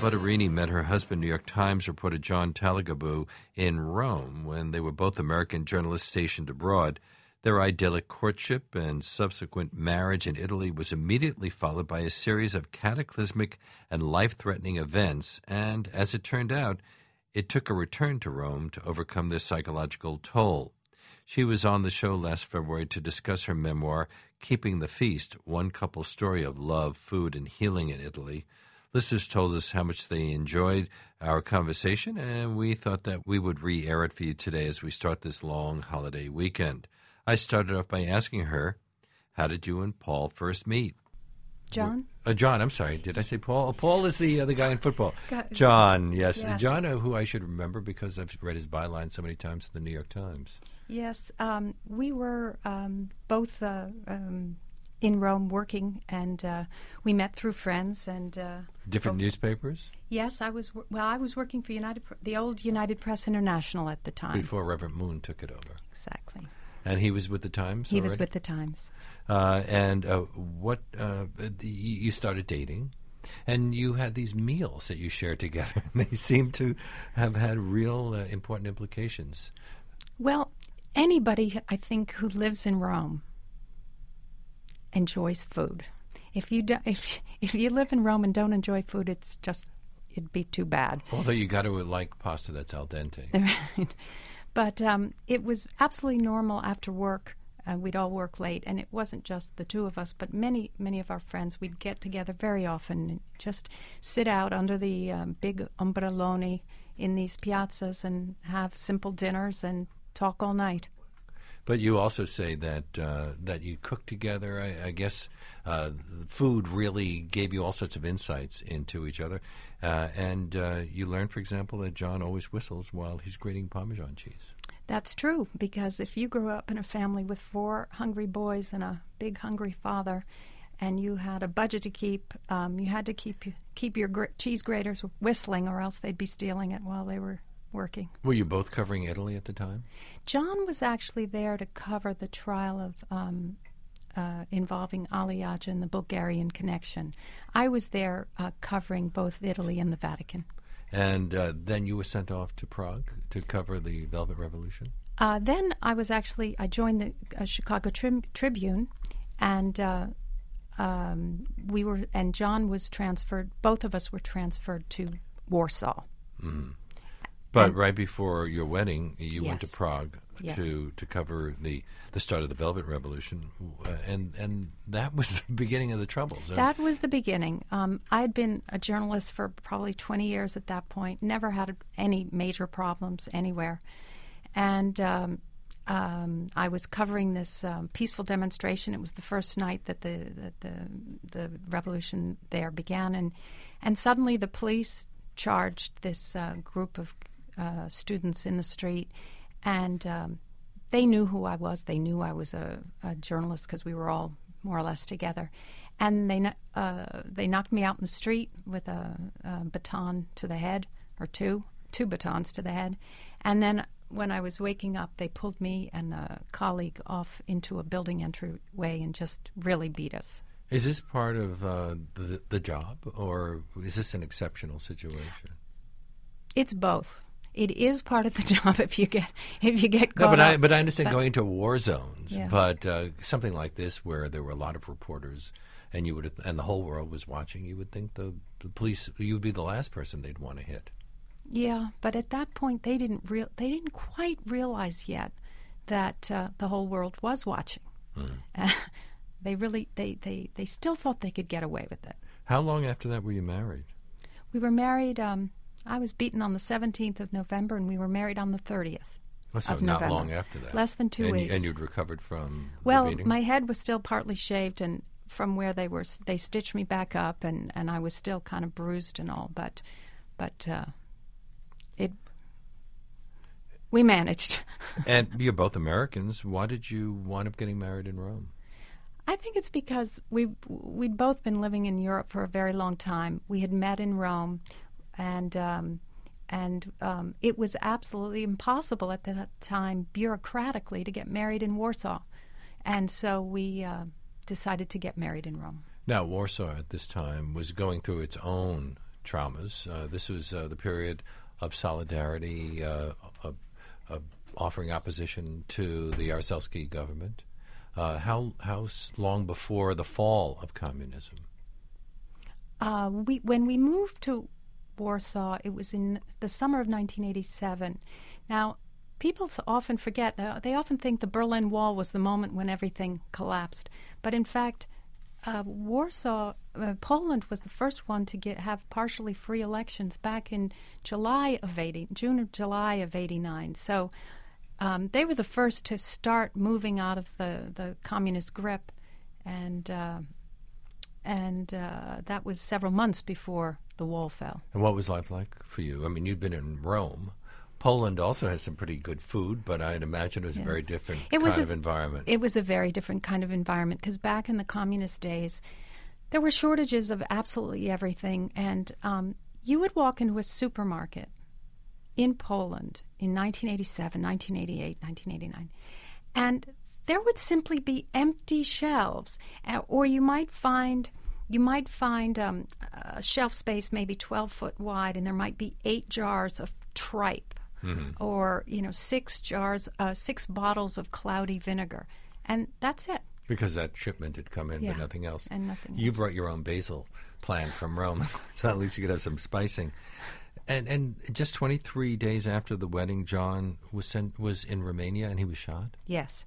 Butterini met her husband, New York Times reporter John Talagabou, in Rome when they were both American journalists stationed abroad. Their idyllic courtship and subsequent marriage in Italy was immediately followed by a series of cataclysmic and life-threatening events, and as it turned out, it took a return to Rome to overcome their psychological toll. She was on the show last February to discuss her memoir, Keeping the Feast, one couple's story of love, food, and healing in Italy. Listeners told us how much they enjoyed our conversation, and we thought that we would re-air it for you today as we start this long holiday weekend. I started off by asking her, how did you and Paul first meet? John? John, I'm sorry. Did I say Paul? Paul is the other guy in football. John, yes. John, who I should remember because I've read his byline so many times in the New York Times. Yes. We were both in Rome working, and we met through friends. And different newspapers? Yes. I was working for the old United Press International at the time. Before Reverend Moon took it over. Exactly. And he was with the Times He already? was with the Times. You started dating, and you had these meals that you shared together, and they seem to have had real important implications. Well, anybody, I think, who lives in Rome enjoys food. If you live in Rome and don't enjoy food, it'd be too bad. Although you got to like pasta that's al dente. Right. But it was absolutely normal after work. We'd all work late, and it wasn't just the two of us, but many of our friends. We'd get together very often and just sit out under the big ombrelloni in these piazzas and have simple dinners and talk all night. But you also say that you cook together. I guess food really gave you all sorts of insights into each other. And you learned, for example, that John always whistles while he's grating Parmesan cheese. That's true, because if you grew up in a family with 4 hungry boys and a big hungry father, and you had a budget to keep, you had to keep your cheese graters whistling, or else they'd be stealing it while they were working. Were you both covering Italy at the time? John was actually there to cover the trial of involving Ali Agha and the Bulgarian connection. I was there covering both Italy and the Vatican. And then you were sent off to Prague to cover the Velvet Revolution? Then I joined the Chicago Tribune, and John was transferred. Both of us were transferred to Warsaw. Mm. But right before your wedding, you went to Prague Yes. to cover the start of the Velvet Revolution, and that was the beginning of the troubles. That was the beginning. I had been a journalist for probably 20 years at that point, never had any major problems anywhere. And I was covering this peaceful demonstration. It was the first night that the revolution there began, and suddenly the police charged this group of students in the street, and they knew who I was. They knew I was a journalist because we were all more or less together. And they knocked me out in the street with a baton to the head, or two batons to the head. And then when I was waking up, they pulled me and a colleague off into a building entryway and just really beat us. Is this part of the job, or is this an exceptional situation? It's both. It is part of the job if you get caught No, up. but I understand going into war zones. Yeah. But something like this, where there were a lot of reporters, and and the whole world was watching, you would think the police, you would be the last person they'd want to hit. Yeah, but at that point they didn't quite realize yet that the whole world was watching. Mm. They still thought they could get away with it. How long after that were you married? We were married. I was beaten on the 17th of November, and we were married on the 30th so of not November. long after that. Less than 2 weeks. And you'd recovered from well, the beating? my head was still partly shaved, and from where they stitched me back up, and I was still kind of bruised and all, but we managed. And you're both Americans. Why did you wind up getting married in Rome? I think it's because we'd both been living in Europe for a very long time. We had met in Rome, and it was absolutely impossible at that time, bureaucratically, to get married in Warsaw. And so we decided to get married in Rome. Now, Warsaw at this time was going through its own traumas. This was the period of solidarity, of offering opposition to the Jaruzelski government. How long before the fall of communism? When we moved to Warsaw, it was in the summer of 1987. Now, people often forget, they often think the Berlin Wall was the moment when everything collapsed. But in fact, Poland was the first one to have partially free elections back in June or July of 89. So they were the first to start moving out of the communist grip, and that was several months before the wall fell. And what was life like for you? I mean, you'd been in Rome. Poland also has some pretty good food, but I'd imagine it was a very different kind of environment. It was a very different kind of environment because back in the communist days, there were shortages of absolutely everything. And you would walk into a supermarket in Poland in 1987, 1988, 1989, and there would simply be empty shelves, or you might find a shelf space maybe 12 foot wide, and there might be 8 jars of tripe, or 6 bottles of cloudy vinegar, and that's it. Because that shipment had come in, but nothing else. And nothing You else. brought your own basil plant from Rome, so at least you could have some spicing. And just 23 days after the wedding, John was in Romania and he was shot. Yes.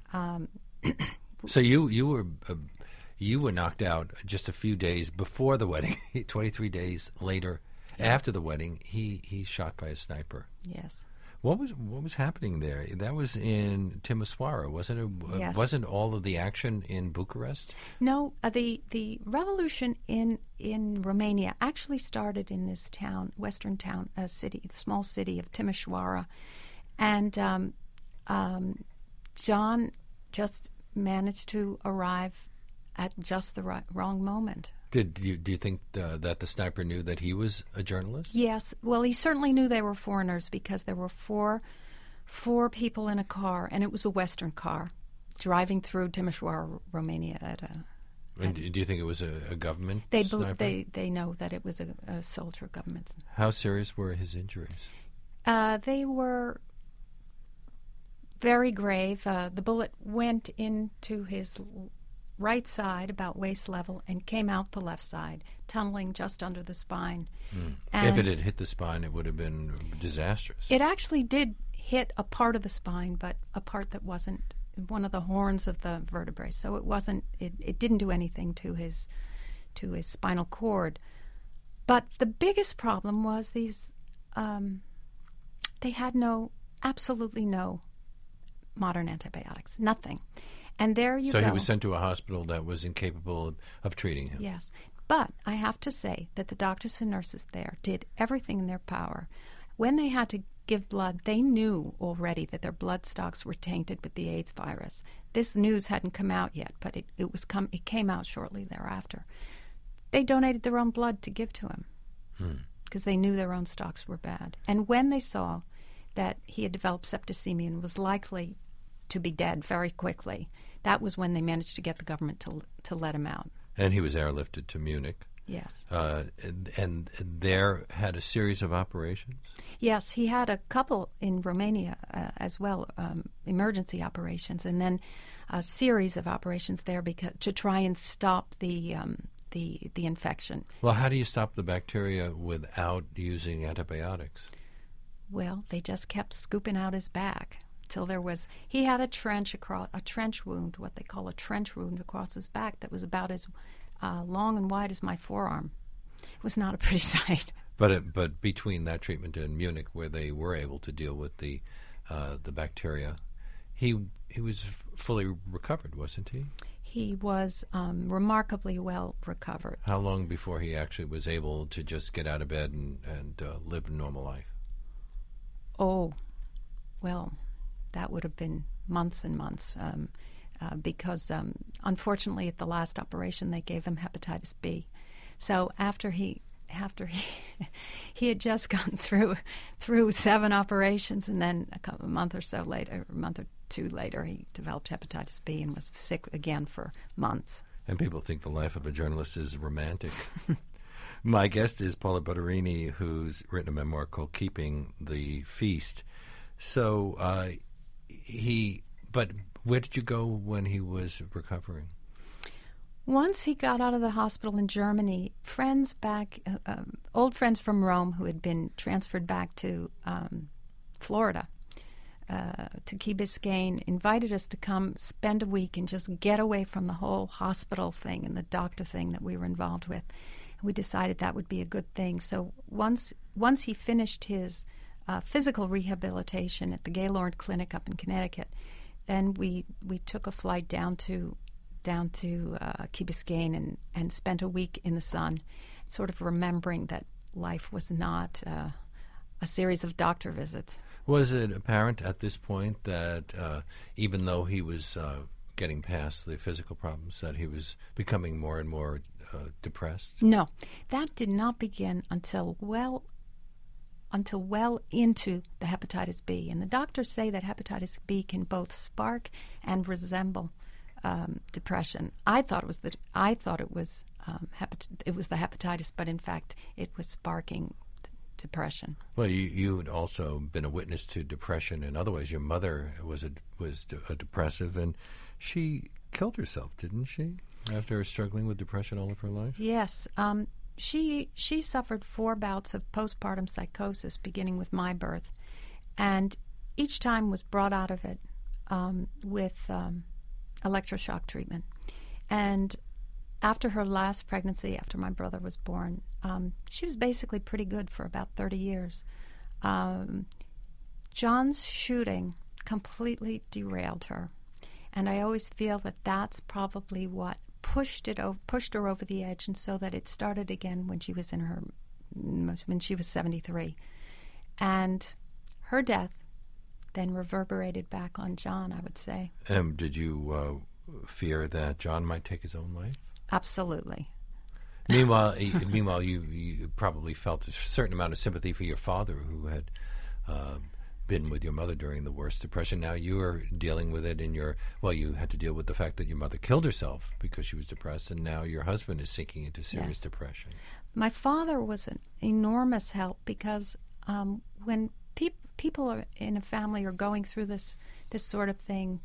So you were knocked out just a few days before the wedding. 23 days later, after the wedding, he's shot by a sniper. Yes. What was happening there? That was in Timisoara, wasn't it? Yes. Wasn't all of the action in Bucharest? No, the revolution in Romania actually started in this town, western town, small city of Timisoara, and John just managed to arrive at just the wrong moment. Do you think that the sniper knew that he was a journalist? Yes. Well, he certainly knew they were foreigners because there were four people in a car, and it was a Western car, driving through Timisoara, Romania. And do you think it was a government sniper? They know that it was a soldier government. How serious were his injuries? They were very grave. The bullet went into his right side, about waist level, and came out the left side, tunneling just under the spine. If it had hit the spine, it would have been disastrous. It actually did hit a part of the spine, but a part that wasn't one of the horns of the vertebrae. So it wasn't. It didn't do anything to his spinal cord. But the biggest problem was these. They had absolutely no modern antibiotics, nothing. And there you go. So he was sent to a hospital that was incapable of treating him. Yes. But I have to say that the doctors and nurses there did everything in their power. When they had to give blood, they knew already that their blood stocks were tainted with the AIDS virus. This news hadn't come out yet, but it came out shortly thereafter. They donated their own blood to give to him because they knew their own stocks were bad. And when they saw that he had developed septicemia and was likely to be dead very quickly, that was when they managed to get the government to let him out. And he was airlifted to Munich. Yes. And there had a series of operations? Yes, he had a couple in Romania as well, emergency operations, and then a series of operations there to try and stop the infection. Well, how do you stop the bacteria without using antibiotics? Well, they just kept scooping out his back till he had a trench wound, what they call a trench wound across his back that was about as long and wide as my forearm. It was not a pretty sight. But between that treatment in Munich, where they were able to deal with the bacteria, he was fully recovered, wasn't he? He was remarkably well recovered. How long before he actually was able to just get out of bed and live a normal life? Oh, well, that would have been months and months because, unfortunately, at the last operation, they gave him hepatitis B. So after he had just gone through 7 operations, and then a month or two later, he developed hepatitis B and was sick again for months. And people think the life of a journalist is romantic. My guest is Paula Bottarini, who's written a memoir called Keeping the Feast. So but where did you go when he was recovering? Once he got out of the hospital in Germany, friends back, old friends from Rome who had been transferred back to Florida, to Key Biscayne, invited us to come spend a week and just get away from the whole hospital thing and the doctor thing that we were involved with. We decided that would be a good thing. So once he finished his physical rehabilitation at the Gaylord Clinic up in Connecticut, then we took a flight down to Key Biscayne and spent a week in the sun, sort of remembering that life was not a series of doctor visits. Was it apparent at this point that even though he was getting past the physical problems, that he was becoming more and more depressed? No, that did not begin until well into the hepatitis B. And the doctors say that hepatitis B can both spark and resemble depression. I thought it was the hepatitis, but in fact it was sparking depression. Well, you had also been a witness to depression in other ways. Your mother was a depressive, and she killed herself, didn't she, after struggling with depression all of her life? Yes. She suffered 4 bouts of postpartum psychosis, beginning with my birth, and each time was brought out of it with electroshock treatment. And after her last pregnancy, after my brother was born, she was basically pretty good for about 30 years. John's shooting completely derailed her, and I always feel that that's probably what pushed her over the edge, and so that it started again when she was 73, and her death then reverberated back on John, I would say. Did you fear that John might take his own life? Absolutely. Meanwhile, you probably felt a certain amount of sympathy for your father, who had been with your mother during the worst depression. Now you are dealing with it you had to deal with the fact that your mother killed herself because she was depressed, and now your husband is sinking into serious depression. My father was an enormous help, because when people are in a family are going through this sort of thing,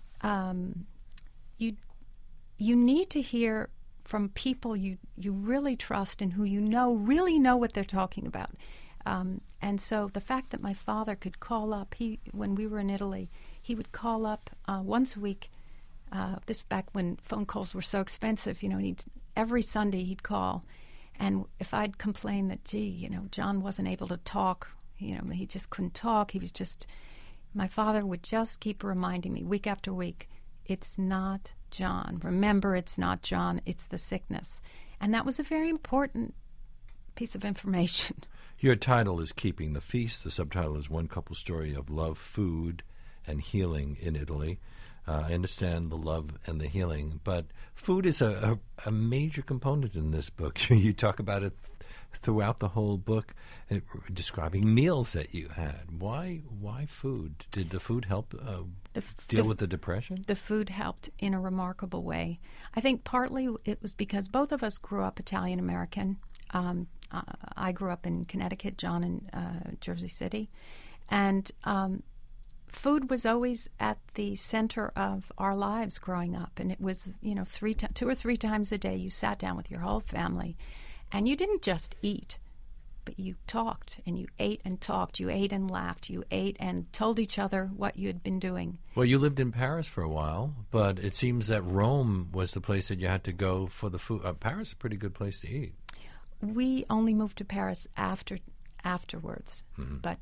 you need to hear from people you really trust and who really know what they're talking about. And so the fact that my father could call up, when we were in Italy, he would call up once a week. This back when phone calls were so expensive, every Sunday he'd call. And if I'd complain that, John wasn't able to talk, he just couldn't talk, my father would just keep reminding me week after week, it's not John. Remember, it's not John, it's the sickness. And that was a very important piece of information. Your title is Keeping the Feast. The subtitle is One Couple Story of Love, Food, and Healing in Italy. I understand the love and the healing, but food is a major component in this book. You talk about it throughout the whole book, describing meals that you had. Why food? Did the food help deal with the depression? The food helped in a remarkable way. I think partly it was because both of us grew up Italian-American. I grew up in Connecticut, John in Jersey City. And food was always at the center of our lives growing up. And it was, 2 or 3 times a day you sat down with your whole family. And you didn't just eat, but you talked, and you ate and talked. You ate and laughed. You ate and told each other what you had been doing. Well, you lived in Paris for a while, but it seems that Rome was the place that you had to go for the food. Paris is a pretty good place to eat. We only moved to Paris afterwards, but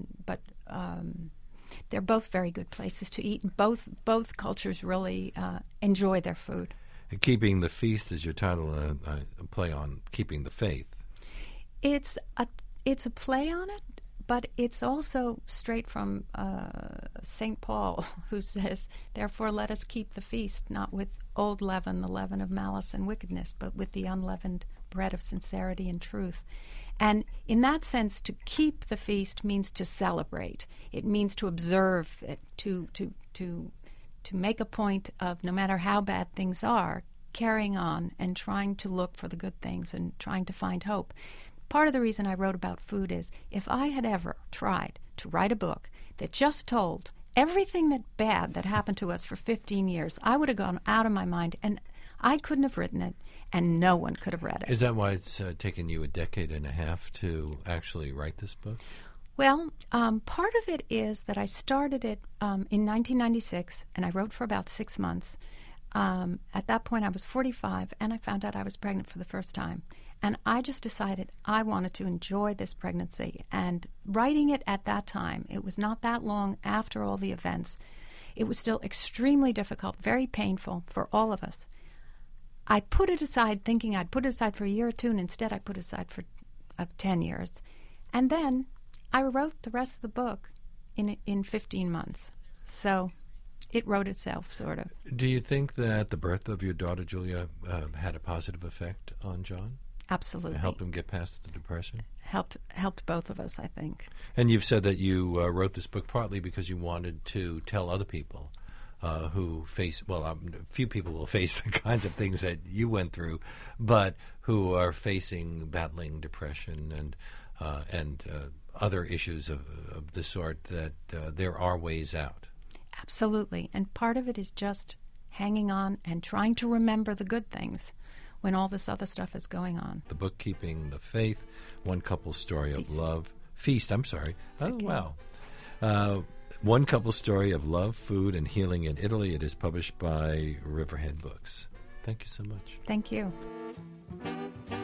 they're both very good places to eat. Both cultures really enjoy their food. Keeping the Feast is your title, a play on keeping the faith. It's a play on it, but it's also straight from St. Paul, who says, "Therefore let us keep the feast, not with old leaven, the leaven of malice and wickedness, but with the unleavened bread of sincerity and truth." And in that sense, to keep the feast means to celebrate. It means to observe it, to make a point of, no matter how bad things are, carrying on and trying to look for the good things and trying to find hope. Part of the reason I wrote about food is if I had ever tried to write a book that just told everything that bad that happened to us for 15 years, I would have gone out of my mind, and I couldn't have written it, and no one could have read it. Is that why it's taken you a decade and a half to actually write this book? Well, part of it is that I started it in 1996, and I wrote for about 6 months. At that point, I was 45, and I found out I was pregnant for the first time. And I just decided I wanted to enjoy this pregnancy. And writing it at that time, it was not that long after all the events. It was still extremely difficult, very painful for all of us. I put it aside thinking I'd put it aside for a year or two, and instead I put it aside for 10 years. And then I wrote the rest of the book in 15 months. So it wrote itself, sort of. Do you think that the birth of your daughter, Julia, had a positive effect on John? Absolutely. To help him get past the depression? Helped both of us, I think. And you've said that you wrote this book partly because you wanted to tell other people who face, few people will face the kinds of things that you went through, but who are battling depression and other issues of the sort, that there are ways out. Absolutely. And part of it is just hanging on and trying to remember the good things when all this other stuff is going on. The book, Keeping the Faith, One Couple's Story of Feast. Love. Feast, I'm sorry. Okay. Wow. One Couple's Story of Love, Food, and Healing in Italy. It is published by Riverhead Books. Thank you so much. Thank you.